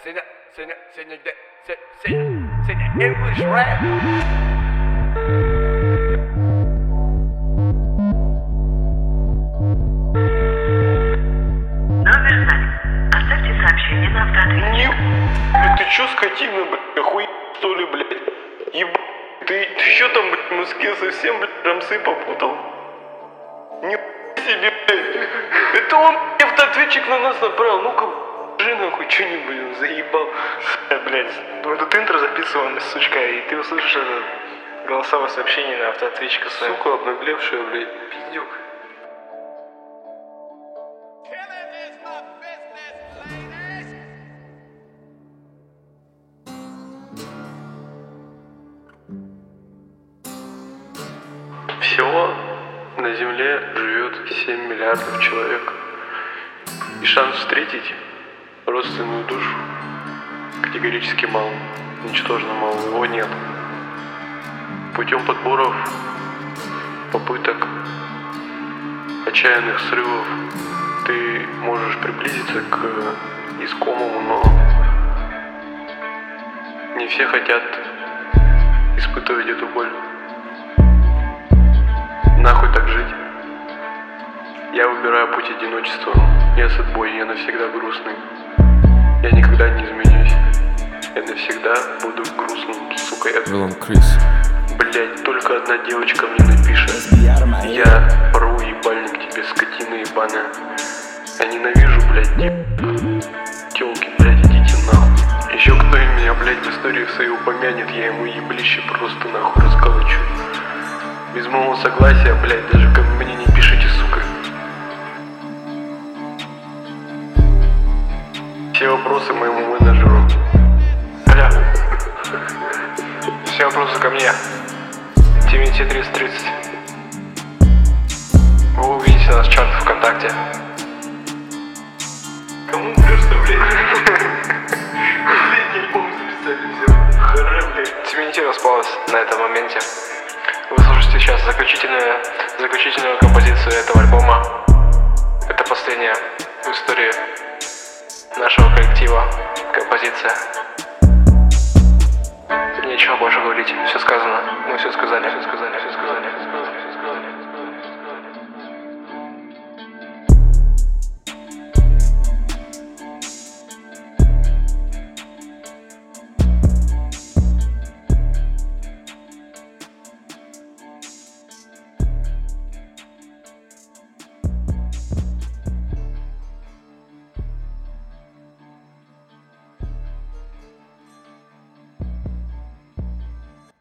English rap. Номер занят. Оставьте сообщение на автоответчик. Ты чё, скотина, блядь, охуел, что ли, блядь? Ты чё там, блядь, в Москве совсем, блядь, рамсы попутал? Ни себе, блядь. Это он, блядь, автоответчик на нас направил. Ну-ка, жи нахуй, чё-нибудь, он заебал. Блядь, мы тут интро записываем, сучка, и ты услышишь это голосовое сообщение на автоответчика своего. Сука, обнаглевшая, блядь, пиздюк. Всего на Земле живет 7 миллиардов человек. И шанс встретить родственную душу категорически мал. Ничтожно мало. Его нет. Путем подборов, попыток, отчаянных срывов ты можешь приблизиться к искомому, но не все хотят испытывать эту боль. Нахуй так жить. Я выбираю путь одиночества. Я сэтбой, я навсегда грустный. Я никогда не изменюсь. Я навсегда буду грустным, сука. Блять, только одна девочка мне напишет: я порву ебальник тебе, скотина ебаная. Я ненавижу, блять, тёлки, блять, идите нахуй. Еще кто меня, блять, в истории своей упомянет, я ему еблище просто нахуй расколочу. Без моего согласия, блядь, даже ко мне не пишите, сука. Все вопросы моему менеджеру. Аля. Все вопросы ко мне. TMT 3030. Вы увидите нас в чартах ВКонтакте. Кому просто, блядь? Последний альбом записали, все. Хара, блядь. TMT распалась на этом моменте. Вы слушаете сейчас заключительную композицию этого альбома. Это последняя в истории нашего коллектива композиция. Нечего больше говорить. Все сказано. Мы все сказали.